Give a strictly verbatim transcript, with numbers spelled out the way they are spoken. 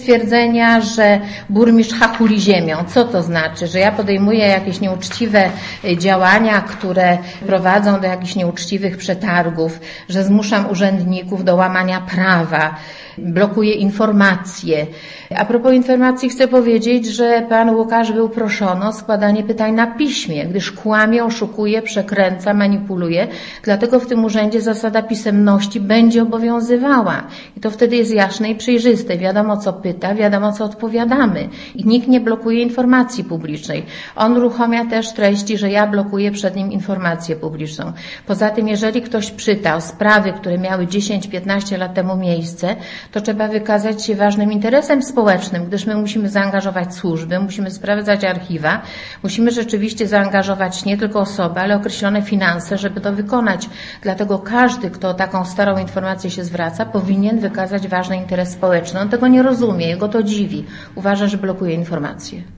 Twierdzenia, że burmistrz hachuli ziemią. Co to znaczy? Że ja podejmuję jakieś nieuczciwe działania, które prowadzą do jakichś nieuczciwych przetargów, że zmuszam urzędników do łamania prawa, blokuję informacje. A propos informacji chcę powiedzieć, że pan Łukasz był proszony o składanie pytań na piśmie, gdyż kłamie, oszukuje, przekręca, manipuluje. Dlatego w tym urzędzie zasada pisemności będzie obowiązywała. I to wtedy jest jasne i przejrzyste. Wiadomo, co pyta, wiadomo, co odpowiadamy. I nikt nie blokuje informacji publicznej. On uruchamia też treści, że ja blokuję przed nim informację publiczną. Poza tym, jeżeli ktoś czytał sprawy, które miały dziesięć piętnaście lat temu miejsce, to trzeba wykazać się ważnym interesem społecznym, gdyż my musimy zaangażować służby, musimy sprawdzać archiwa, musimy rzeczywiście zaangażować nie tylko osoby, ale określone finanse, żeby to wykonać. Dlatego każdy, kto o taką starą informację się zwraca, powinien wykazać ważny interes społeczny. On tego nie rozumie, jego to dziwi. Uważa, że blokuje informacje.